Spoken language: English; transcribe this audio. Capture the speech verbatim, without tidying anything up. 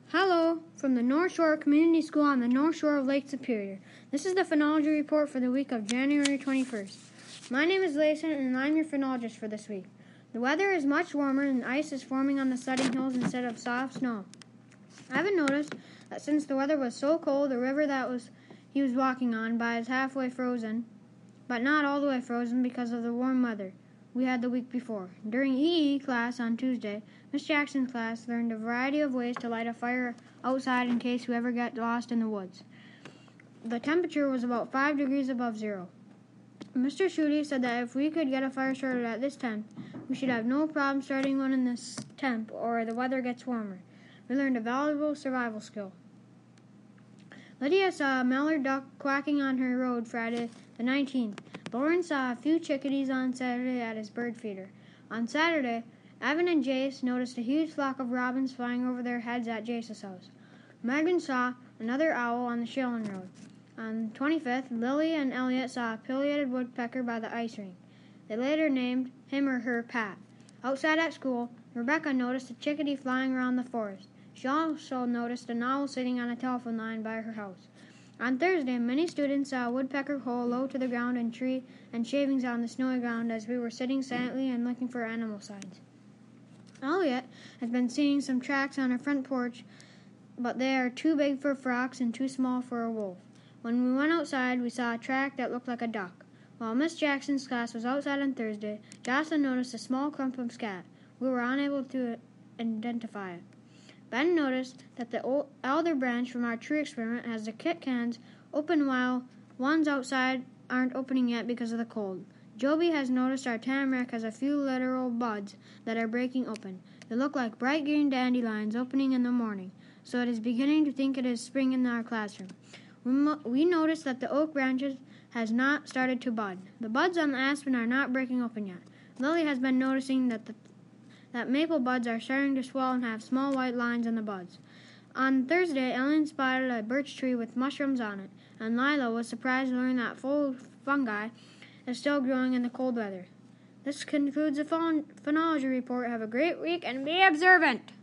Hello, from the North Shore Community School on the North Shore of Lake Superior. This is the phenology report for the week of January twenty-first. My name is Layson, and I'm your phenologist for this week. The weather is much warmer, and ice is forming on the sledding hills instead of soft snow. I haven't noticed that since the weather was so cold, the river that was he was walking on by is halfway frozen, but not all the way frozen because of the warm weather we had the week before. During E E class on Tuesday, Miss Jackson's class learned a variety of ways to light a fire outside in case you ever get lost in the woods. The temperature was about five degrees above zero. Mister Schutte said that if we could get a fire started at this temp, we should have no problem starting one in this temp or the weather gets warmer. We learned a valuable survival skill. Lydia saw a mallard duck quacking on her road Friday the nineteenth. Lauren saw a few chickadees on Saturday at his bird feeder. On Saturday, Evan and Jace noticed a huge flock of robins flying over their heads at Jace's house. Megan saw another owl on the Shailen Road. On the twenty-fifth, Lily and Elliot saw a pileated woodpecker by the ice rink. They later named him or her Pat. Outside at school, Rebecca noticed a chickadee flying around the forest. She also noticed an owl sitting on a telephone line by her house. On Thursday, many students saw a woodpecker hole low to the ground and tree and shavings on the snowy ground as we were sitting silently and looking for animal signs. Elliot has been seeing some tracks on her front porch, but they are too big for frogs and too small for a wolf. When we went outside, we saw a track that looked like a duck. While Miss Jackson's class was outside on Thursday, Jocelyn noticed a small clump of scat. We were unable to identify it. Ben noticed that the old elder branch from our tree experiment has the kit cans open while ones outside aren't opening yet because of the cold. Joby has noticed our tamarack has a few literal buds that are breaking open. They look like bright green dandelions opening in the morning, so it is beginning to think it is spring in our classroom. We, mo- we noticed that the oak branches has not started to bud. The buds on the aspen are not breaking open yet. Lily has been noticing that the that maple buds are starting to swell and have small white lines on the buds. On Thursday, Ellen spotted a birch tree with mushrooms on it, and Lila was surprised to learn that full fungi is still growing in the cold weather. This concludes the phenology report. Have a great week and be observant!